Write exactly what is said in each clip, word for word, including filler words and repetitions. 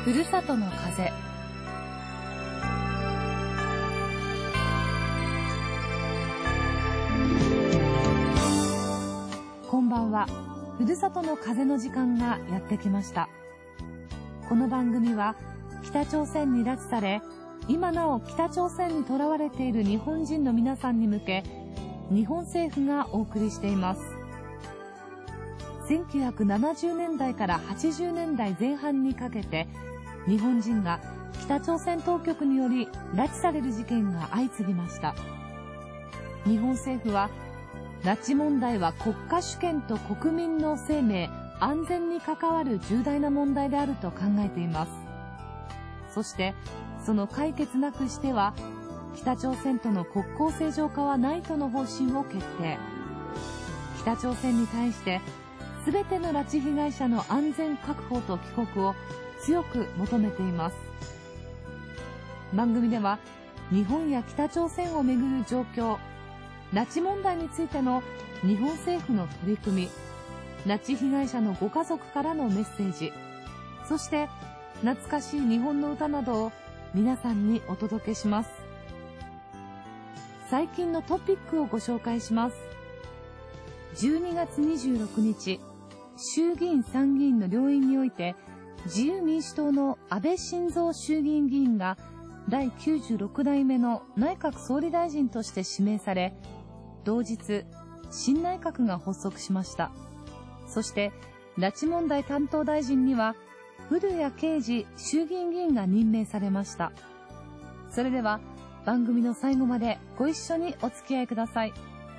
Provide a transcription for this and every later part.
ふるさとの風。こんばんは。ふるさとの風の時間がやってきました。この番組は北朝鮮に拉致され、今なお北朝鮮にとらわれている日本人の皆さんに向け、日本政府がお送りしています。せんきゅうひゃくななじゅうねんだいからはちじゅうねんだいぜん半にかけて、日本人が北朝鮮当局により拉致される事件が相次ぎました。日本政府は、拉致問題は国家主権と国民の生命、安全に関わる重大な問題であると考えています。そして、その解決なくしては、北朝鮮との国交正常化はないとの方針を決定。北朝鮮に対して、すべての拉致被害者の安全確保と帰国を強く求めています。番組では、日本や北朝鮮をめぐる状況、拉致問題についての日本政府の取り組み、拉致被害者のご家族からのメッセージ、そして懐かしい日本の歌などを皆さんにお届けします。最近のトピックをご紹介します。じゅうにがつにじゅうろくにち、衆議院参議院の両院において、自由民主党の安倍晋三衆議院議員がだいきゅうじゅうろくだいめの内閣総理大臣として指名され、同日、新内閣が発足しました。そして、拉致問題担当大臣には、古谷啓二衆議院議員が任命されました。それでは、番組の最後までご一緒にお付き合いください。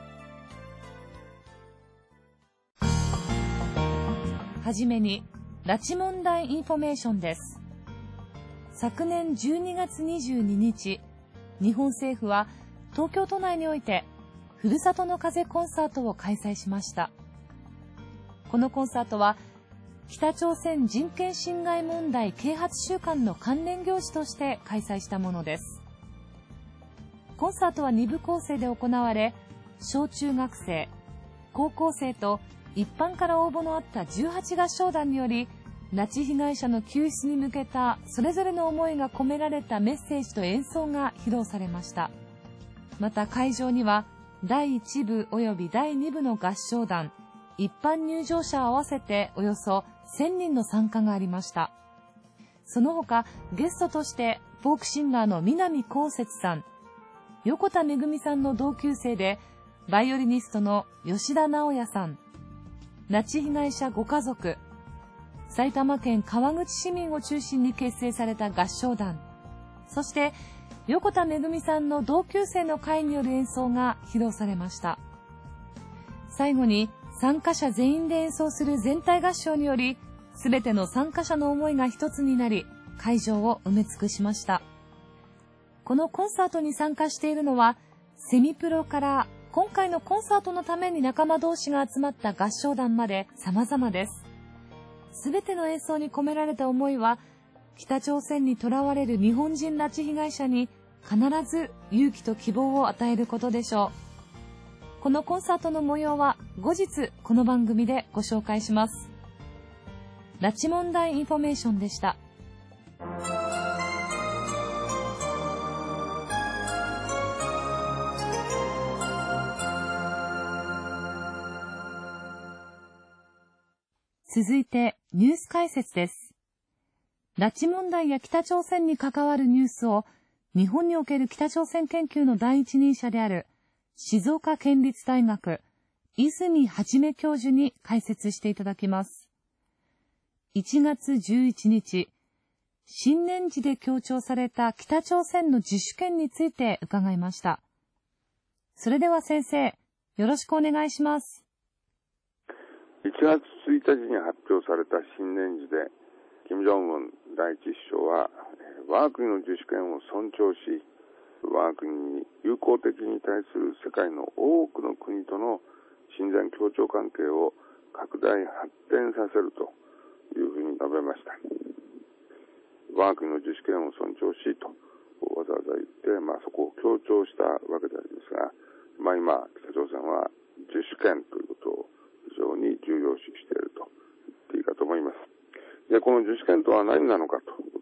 はじめに、拉致問題インフォメーションです。昨年じゅうにがつにじゅうににち、日本政府は東京都内において、ふるさとの風コンサートを開催しました。このコンサートは、北朝鮮人権侵害問題啓発週間の関連行事として開催したものです。コンサートはにぶ構成で行われ、小中学生、高校生と一般から応募のあったじゅうはち合唱団により、拉致被害者の救出に向けたそれぞれの思いが込められたメッセージと演奏が披露されました。また会場には、だいいちぶ及びだいにぶの合唱団、一般入場者合わせておよそせんにんの参加がありました。その他、ゲストとしてフォークシンガーの南こうせつさん、横田めぐみさんの同級生でバイオリニストの吉田直也さん、拉致被害者ご家族、埼玉県川口市民を中心に結成された合唱団、そして横田めぐみさんの同級生の会による演奏が披露されました。最後に参加者全員で演奏する全体合唱により、すべての参加者の思いが一つになり、会場を埋め尽くしました。このコンサートに参加しているのは、セミプロから今回のコンサートのために仲間同士が集まった合唱団まで様々です。すべての演奏に込められた思いは、北朝鮮にとらわれる日本人拉致被害者に必ず勇気と希望を与えることでしょう。このコンサートの模様は後日この番組でご紹介します。拉致問題インフォメーションでした。続いてニュース解説です。拉致問題や北朝鮮に関わるニュースを日本における北朝鮮研究の第一人者である静岡県立大学泉一教授に解説していただきます。いちがつじゅういちにち、新年時で強調された北朝鮮の自主権について伺いました。それでは先生、よろしくお願いします。 いちがつついたちに発表された新年時で、金正恩第一首相は、我が国の自主権を尊重し、我が国に友好的に対する世界の多くの国との親善協調関係を拡大発展させるというふうに述べました。我が国の自主権を尊重しとわざわざ言って、まあ、そこを強調したわけでありますが、まあ、今、北朝鮮は自主権ということを非常に重要視していると言っていいかと思います。で、この自主権とは何なのかということ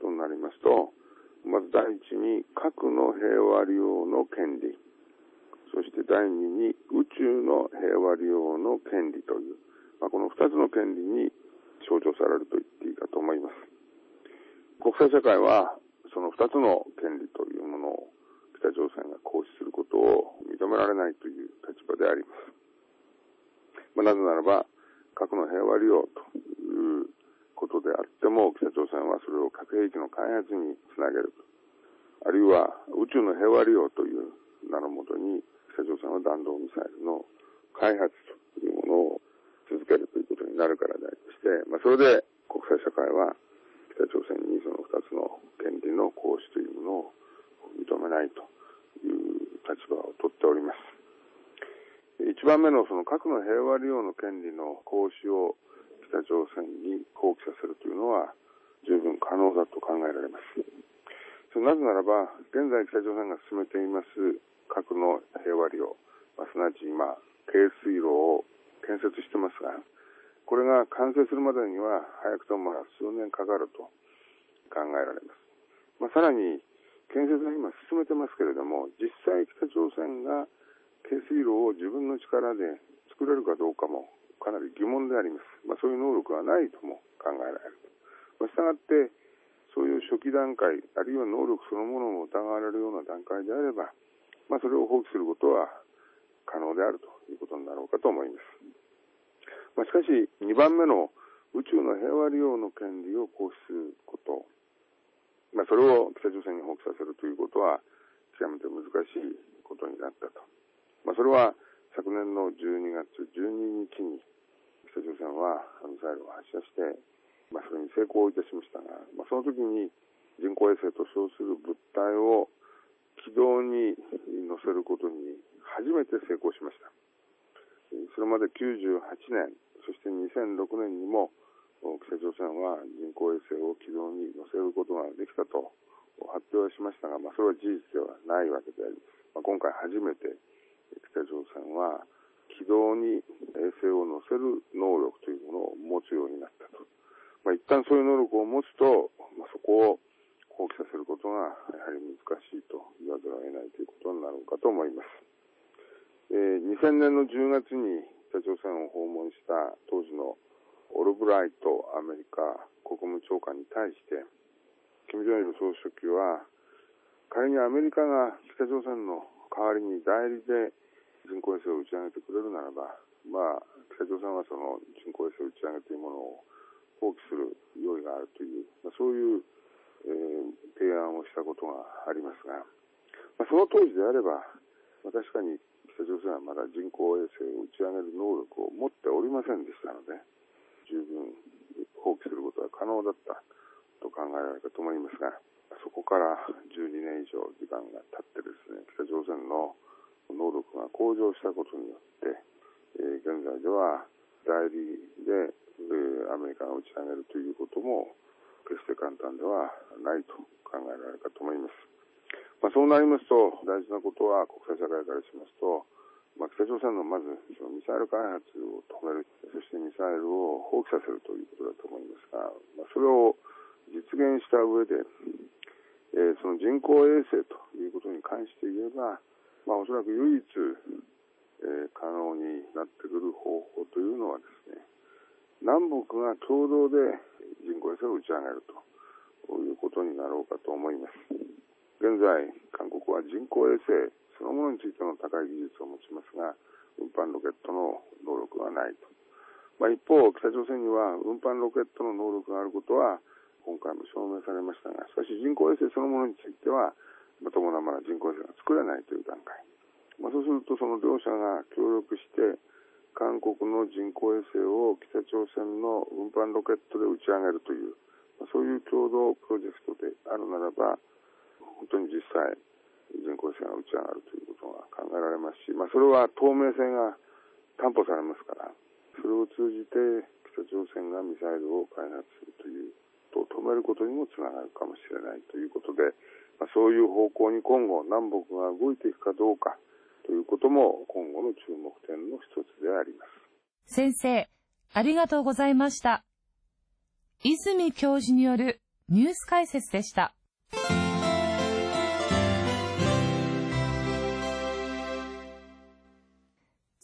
ますと、まず第一に核の平和利用の権利、そして第二に宇宙の平和利用の権利という、まあ、この二つの権利に象徴されると言っていいかと思います。国際社会はその二つの権利というものを北朝鮮が行使することを認められないという立場であります。まあ、なぜならば核の平和利用ということであっても、北朝鮮はそれを核兵器の開発につなげる、あるいは宇宙の平和利用という名のもとに北朝鮮は弾道ミサイルの開発というものを続けるということになるからでありまして、まあ、それで国際社会は北朝鮮にその二つの権利の行使というものを認めないという立場を取っております。一番目のその核の平和利用の権利の行使を北朝鮮に放棄させるというのは十分可能だと考えられます。なぜならば、現在北朝鮮が進めています核の平和利用、まあ、すなわち今、軽水炉を建設してますが、これが完成するまでには早くとも数年かかると考えられます。まあ、さらに、建設は今進めてますけれども、実際北朝鮮が軽水炉を自分の力で作れるかどうかもかなり疑問であります。まあ、そういう能力はないとも考えられる。まあ、したがって、そういう初期段階、あるいは能力そのものも疑われるような段階であれば、まあ、それを放棄することは可能であるということになろうかと思います。まあ、しかし、にばんめの宇宙の平和利用の権利を行使すること、まあ、それを北朝鮮に放棄させるということは極めて難しいことになったと。まあ、それは昨年のじゅうにがつじゅうににちに北朝鮮はミサイルを発射して、まあ、それに成功いたしましたが、まあ、その時に人工衛星と称する物体を軌道に乗せることに初めて成功しました。それまできゅうじゅうはちねん、そしてにせんろくねんにも北朝鮮は人工衛星を軌道に乗せることができたと発表しましたが、まあ、それは事実ではないわけであります。まあ、今回初めて北朝鮮は軌道に衛星を乗せる能力というものを持つようになったと。まあ、一旦そういう能力を持つと、まあ、そこを放棄させることがやはり難しいと言わざるを得ないということになるかと思います。えー、にせんねんのじゅうがつに北朝鮮を訪問した当時のオルブライトアメリカ国務長官に対して、金正日総書記は、仮にアメリカが北朝鮮の代わりに代理で人工衛星を打ち上げてくれるならば、まあ、北朝鮮はその人工衛星打ち上げというものを放棄する用意があるという、まあ、そういう、えー、提案をしたことがありますが、まあ、その当時であれば、まあ、確かに北朝鮮はまだ人工衛星を打ち上げる能力を持っておりませんでしたので、十分放棄することは可能だったと考えられるかと思いますが、そこからじゅうにねん以上時間が経ってですね、北朝鮮の能力が向上したことによって、えー、現在では代理で、えー、アメリカが打ち上げるということも決して簡単ではないと考えられるかと思います。まあ、そうなりますと、大事なことは国際社会からしますと、まあ、北朝鮮のまずそのミサイル開発を止める、そしてミサイルを放棄させるということだと思いますが、まあ、それを実現した上で、えー、その人工衛星ということに関して言えば、まあ、おそらく唯一、えー、可能になってくる方法というのはですね、南北が共同で人工衛星を打ち上げるということになろうかと思います。現在、韓国は人工衛星そのものについての高い技術を持ちますが、運搬ロケットの能力がないと。まあ、一方、北朝鮮には運搬ロケットの能力があることは今回も証明されましたが、しかし人工衛星そのものについてはまともなまだ人工衛星が作れないという段階。まあ、そうするとその両者が協力して韓国の人工衛星を北朝鮮の運搬ロケットで打ち上げるという、まあ、そういう共同プロジェクトであるならば、本当に実際人工衛星が打ち上がるということが考えられますし、まあ、それは透明性が担保されますから、それを通じて北朝鮮がミサイルを開発するということを止めることにもつながるかもしれないということで、まあ、そういう方向に今後南北が動いていくかどうかということも今後の注目点の一つであります。 先生、ありがとうございました。泉教授によるニュース解説でした。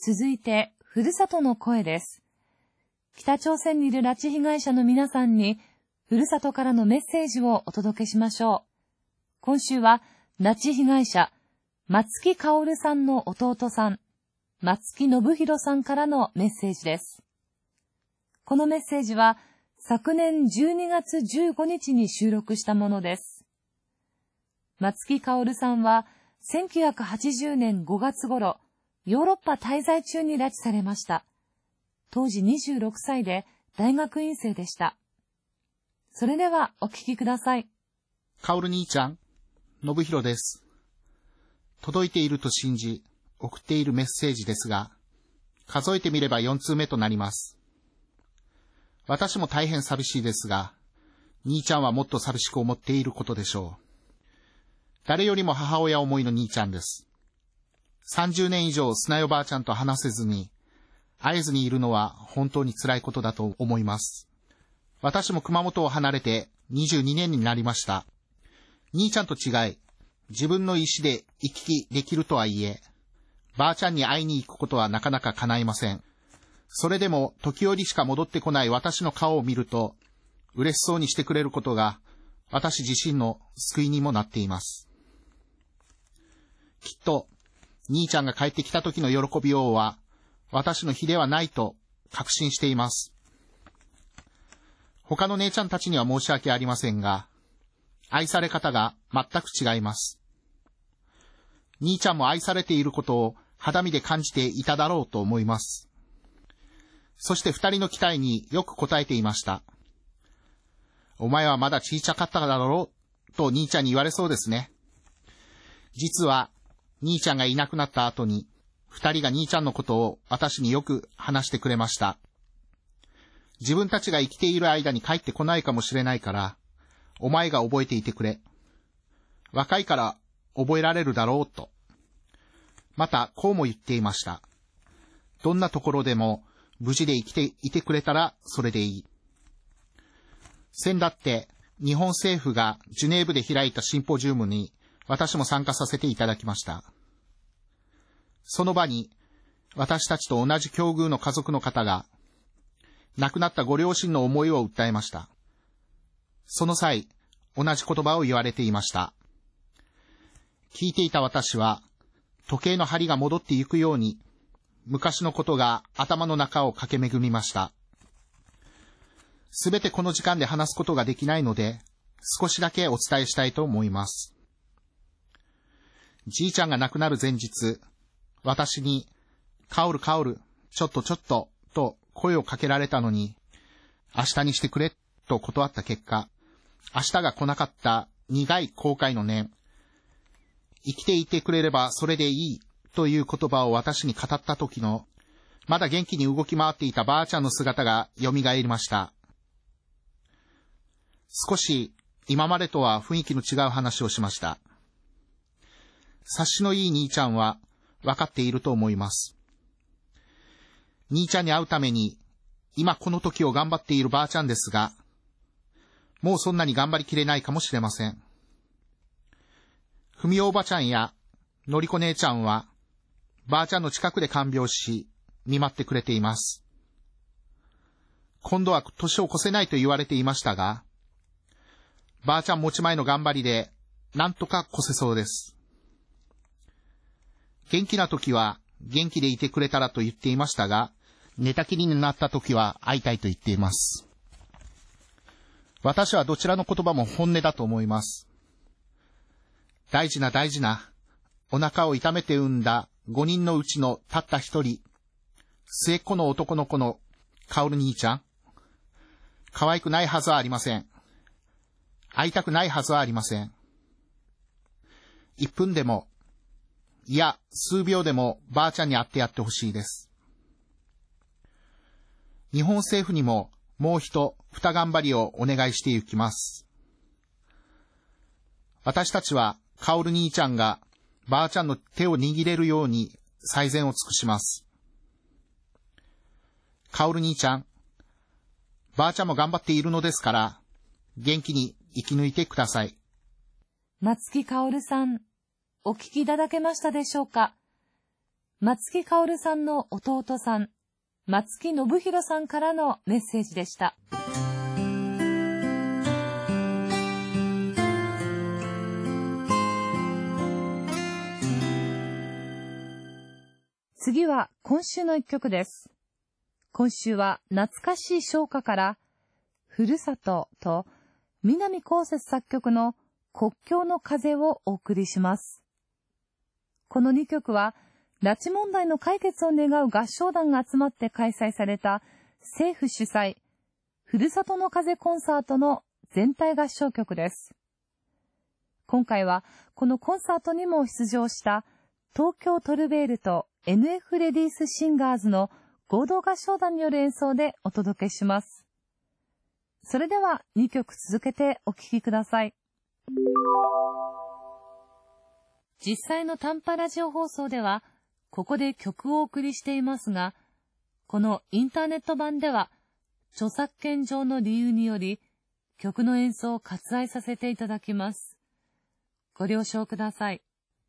続いて、ふるさとの声です。北朝鮮にいる拉致被害者の皆さんに、ふるさとからのメッセージをお届けしましょう。今週は、拉致被害者、松木薫さんの弟さん、松木信弘さんからのメッセージです。このメッセージは、昨年じゅうにがつじゅうごにちに収録したものです。松木薫さんは、せんきゅうひゃくはちじゅうねんごがつ頃、ヨーロッパ滞在中に拉致されました。当時にじゅうろくさいで大学院生でした。それではお聞きください。 薫兄ちゃん、信弘です。届いていると信じ、送っているメッセージですが、数えてみればよんつうめとなります。私も大変寂しいですが、兄ちゃんはもっと寂しく思っていることでしょう。誰よりも母親思いの兄ちゃんです。さんじゅうねん以上砂代ばあちゃんと話せずに、会えずにいるのは本当に辛いことだと思います。私も熊本を離れてにじゅうにねんになりました。兄ちゃんと違い、自分の意思で行き来できるとはいえ、ばあちゃんに会いに行くことはなかなか叶いません。それでも時折しか戻ってこない私の顔を見ると、嬉しそうにしてくれることが私自身の救いにもなっています。きっと、兄ちゃんが帰ってきた時の喜びようは、私の比ではないと確信しています。他の姉ちゃんたちには申し訳ありませんが、愛され方が全く違います。兄ちゃんも愛されていることを肌身で感じていただろうと思います。そして二人の期待によく応えていました。お前はまだ小さかっただろうと兄ちゃんに言われそうですね。実は、兄ちゃんがいなくなった後に、二人が兄ちゃんのことを私によく話してくれました。自分たちが生きている間に帰ってこないかもしれないから、お前が覚えていてくれ。若いから覚えられるだろうと。また、こうも言っていました。どんなところでも無事で生きていてくれたらそれでいい。先だって日本政府がジュネーブで開いたシンポジウムに私も参加させていただきました。その場に私たちと同じ境遇の家族の方が亡くなったご両親の思いを訴えました。その際、同じ言葉を言われていました。聞いていた私は時計の針が戻っていくように昔のことが頭の中を駆け巡りました。すべてこの時間で話すことができないので少しだけお伝えしたいと思います。じいちゃんが亡くなる前日、私に、カオルカオル、ちょっとちょっと、と声をかけられたのに、明日にしてくれ、と断った結果、明日が来なかった苦い後悔の念、生きていてくれればそれでいい、という言葉を私に語った時の、まだ元気に動き回っていたばあちゃんの姿が蘇りました。少し、今までとは雰囲気の違う話をしました。察しのいい兄ちゃんは分かっていると思います。兄ちゃんに会うために今この時を頑張っているばあちゃんですが、もうそんなに頑張りきれないかもしれません。ふみおおばちゃんやのりこ姉ちゃんはばあちゃんの近くで看病し見舞ってくれています。今度は年を越せないと言われていましたが、ばあちゃん持ち前の頑張りでなんとか越せそうです。元気な時は元気でいてくれたらと言っていましたが、寝たきりになった時は会いたいと言っています。私はどちらの言葉も本音だと思います。大事な大事な、お腹を痛めて産んだごにんのうちのたった一人、末っ子の男の子のカオル兄ちゃん。可愛くないはずはありません。会いたくないはずはありません。一分でも、いや、数秒でもばあちゃんに会ってやってほしいです。日本政府にももう一、二頑張りをお願いしてゆきます。私たちは、カオル兄ちゃんがばあちゃんの手を握れるように最善を尽くします。カオル兄ちゃん、ばあちゃんも頑張っているのですから、元気に生き抜いてください。 松木カオルさん、お聞きいただけましたでしょうか。 松木薫さんの弟さん、松木信弘さんからのメッセージでした。次は今週の一曲です。今週は懐かしい唱歌からふるさとと南こうせつ作曲の国境の風をお送りします。このにきょくは拉致問題の解決を願う合唱団が集まって開催された政府主催ふるさとの風コンサートの全体合唱曲です。今回はこのコンサートにも出場した東京トルベールと エヌエフ レディースシンガーズの合同合唱団による演奏でお届けします。それではにきょく続けてお聴きください。実際の短波ラジオ放送ではここで曲をお送りしていますが、このインターネット版では著作権上の理由により曲の演奏を割愛させていただきます。ご了承ください。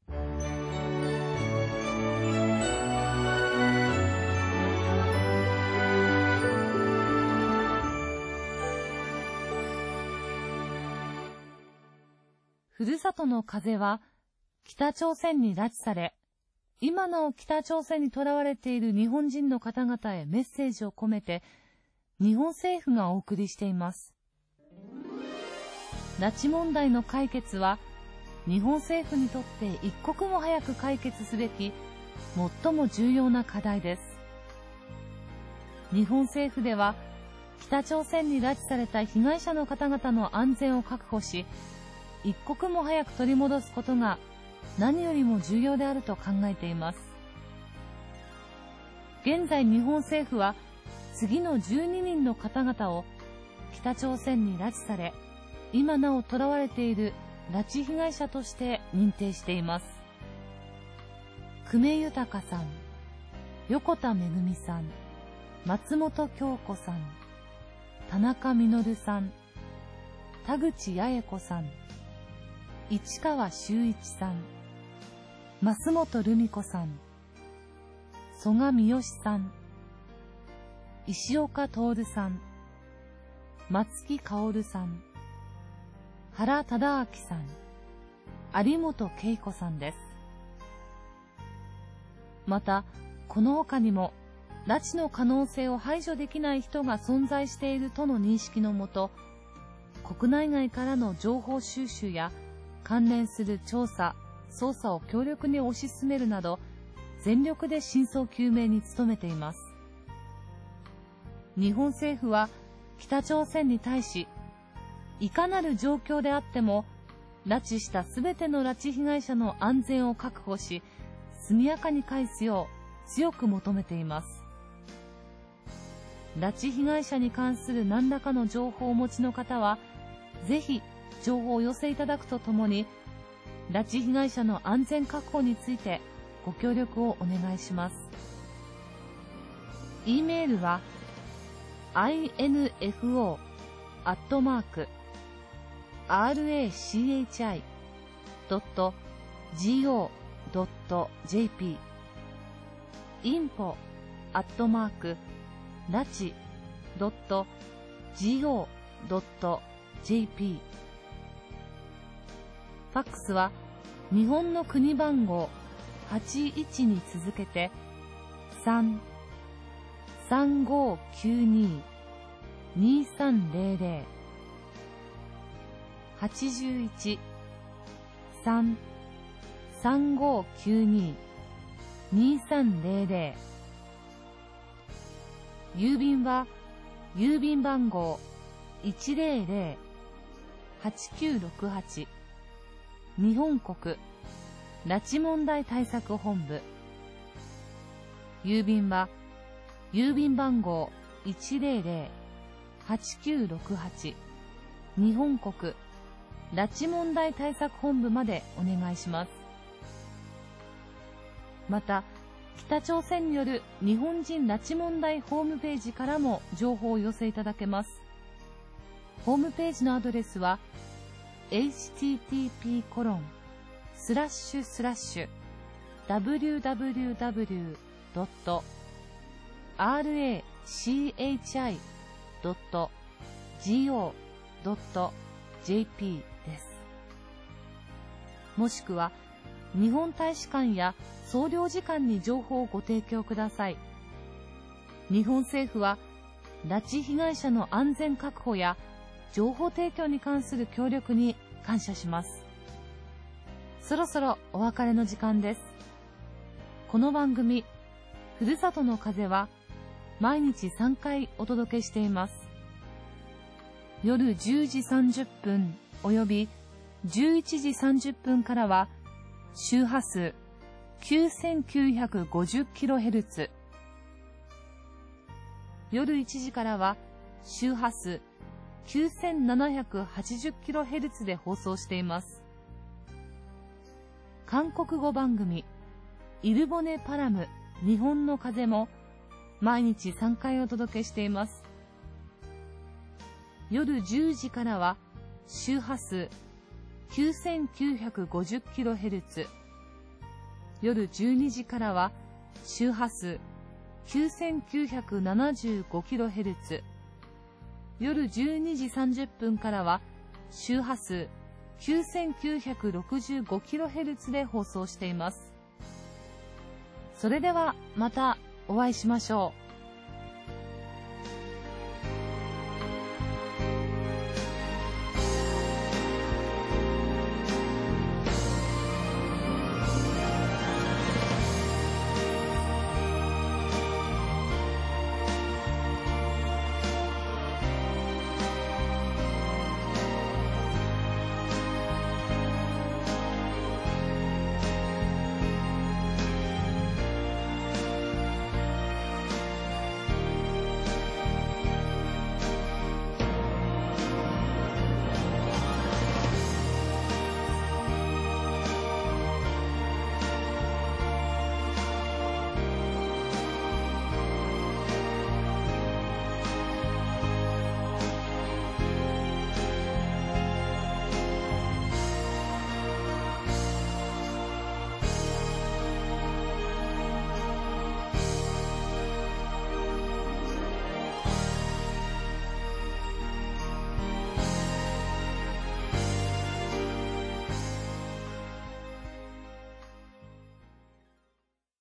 ふるさとの風は北朝鮮に拉致され、今なお北朝鮮に囚われている日本人の方々へメッセージを込めて、日本政府がお送りしています。拉致問題の解決は、日本政府にとって一刻も早く解決すべき、最も重要な課題です。日本政府では、北朝鮮に拉致された被害者の方々の安全を確保し、一刻も早く取り戻すことが何よりも重要であると考えています。現在日本政府は次のじゅうににんの方々を北朝鮮に拉致され、今なお囚われている拉致被害者として認定しています。久米豊さん、横田めぐみさん、松本京子さん、田中実さん、田口八重子さん、市川修一さん、増本留美子さん、曽我三好さん、石岡徹さん、松木薫さん、原忠明さん、有本恵子さんです。また、この他にも、拉致の可能性を排除できない人が存在しているとの認識のもと、国内外からの情報収集や関連する調査、捜査を強力に推し進めるなど、全力で真相究明に努めています。日本政府は北朝鮮に対し、いかなる状況であっても、拉致したすべての拉致被害者の安全を確保し、速やかに返すよう強く求めています。拉致被害者に関する何らかの情報をお持ちの方は、ぜひ情報をお寄せいただくとともに、拉致被害者の安全確保についてご協力をお願いします。e メールは アイエヌエフオー アットマーク アールエーシーエイチアイ ドット ジーオー ドット ジェーピー インフォ アットマーク ラチ ドット ジーオー ドット ジェーピー。 ファックスは日本の国番号はちいちに続けてさん さんごきゅうに にさんゼロゼロ はちいち さん さんごきゅうに にさんゼロゼロ。郵便は郵便番号 いちゼロゼロ はちきゅうろくはち 日本国拉致問題対策本部。郵便は郵便番号 いちゼロゼロ はちきゅうろくはち 日本国拉致問題対策本部までお願いします。また、北朝鮮による日本人拉致問題ホームページからも情報を寄せいただけます。ホームページのアドレスは エイチティーティーピーコロンスラッシュスラッシュダブリューダブリューダブリュードットアールエーシーエイチアイドットジーオードットジェーピー です。もしくは日本大使館や総領事館に情報をご提供ください。日本政府は拉致被害者の安全確保や情報提供に関する協力に感謝します。そろそろお別れの時間です。この番組ふるさとの風は毎日さんかいお届けしています。夜じゅうじさんじゅっぷんおよびじゅういちじさんじゅっぷんからは周波数 きゅうせんきゅうひゃくごじゅっキロヘルツ、夜いちじからは周波数 きゅうせんななひゃくはちじゅっキロヘルツ で放送しています。韓国語番組イルボネパラム日本の風も毎日さんかいお届けしています。夜じゅうじからは周波数 きゅうせんきゅうひゃくごじゅっキロヘルツ、夜じゅうにじからは周波数 きゅうせんきゅうひゃくななじゅうごキロヘルツ、夜じゅうにじさんじゅっぷんからは周波数 きゅうせんきゅうひゃくろくじゅうごキロヘルツ で放送しています。それではまたお会いしましょう。